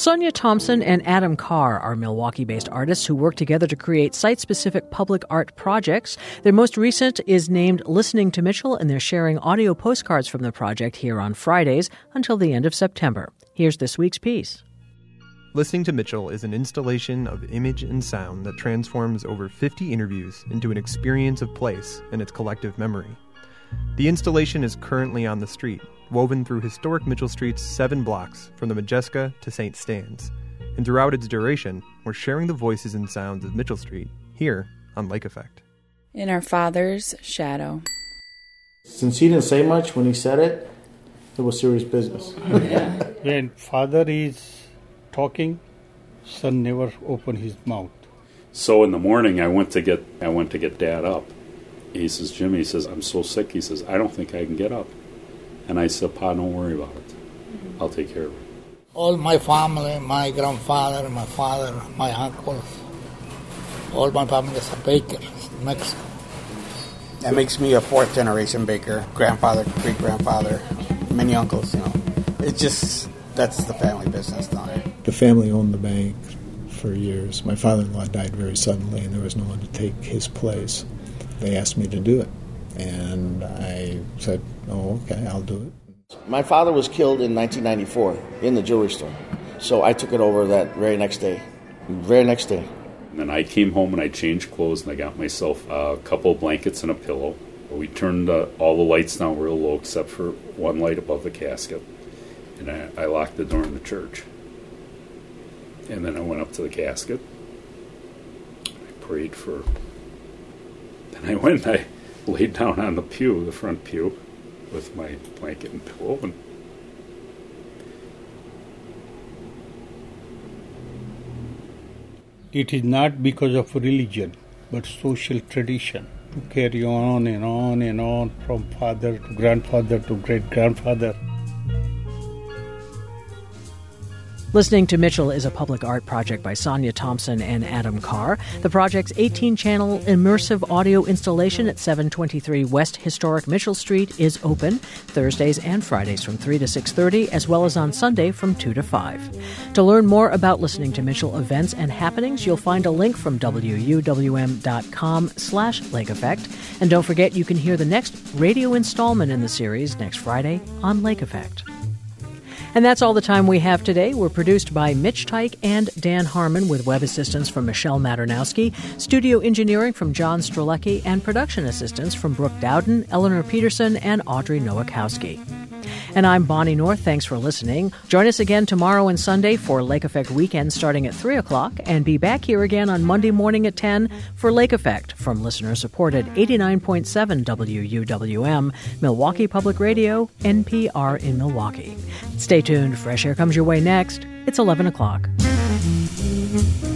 Sonia Thompson and Adam Carr are Milwaukee-based artists who work together to create site-specific public art projects. Their most recent is named Listening to Mitchell, and they're sharing audio postcards from the project here on Fridays until the end of September. Here's this week's piece. Listening to Mitchell is an installation of image and sound that transforms over 50 interviews into an experience of place and its collective memory. The installation is currently on the street, woven through historic Mitchell Street's 7 blocks from the Majeska to St. Stan's. And throughout its duration, we're sharing the voices and sounds of Mitchell Street here on Lake Effect. In our father's shadow. Since he didn't say much when he said it, it was serious business. When father is talking, son never open his mouth. So in the morning, I went to get Dad up. He says, Jimmy, he says, I'm so sick. He says, I don't think I can get up. And I said, Pa, don't worry about it. I'll take care of it. All my family, my grandfather, my father, my uncles, all my family is a baker in Mexico. That makes me a 4th generation baker, grandfather, great-grandfather, many uncles, It's just, that's the family business down there. The family owned the bank for years. My father-in-law died very suddenly, and there was no one to take his place. They asked me to do it, and I said, oh, okay, I'll do it. My father was killed in 1994 in the jewelry store, so I took it over that very next day. And then I came home and I changed clothes and I got myself a couple of blankets and a pillow. We turned all the lights down real low except for one light above the casket, and I locked the door in the church. And then I went up to the casket. I prayed for... Then I went and I laid down on the pew, the front pew, with my blanket and pillow. And it is not because of religion, but social tradition. To carry on and on and on from father to grandfather to great-grandfather. Listening to Mitchell is a public art project by Sonia Thompson and Adam Carr. The project's 18-channel immersive audio installation at 723 West Historic Mitchell Street is open Thursdays and Fridays from 3 to 6:30, as well as on Sunday from 2 to 5. To learn more about Listening to Mitchell events and happenings, you'll find a link from wuwm.com/Lake Effect. And don't forget, you can hear the next radio installment in the series next Friday on Lake Effect. And that's all the time we have today. We're produced by Mitch Teich and Dan Harmon with web assistance from Michelle Maternowski, studio engineering from John Strelecki, and production assistance from Brooke Dowden, Eleanor Peterson, and Audrey Nowakowski. And I'm Bonnie North. Thanks for listening. Join us again tomorrow and Sunday for Lake Effect Weekend starting at 3 o'clock, and be back here again on Monday morning at 10 for Lake Effect from listener-supported 89.7 WUWM, Milwaukee Public Radio, NPR in Milwaukee. Stay tuned. Fresh Air comes your way next. It's 11 o'clock.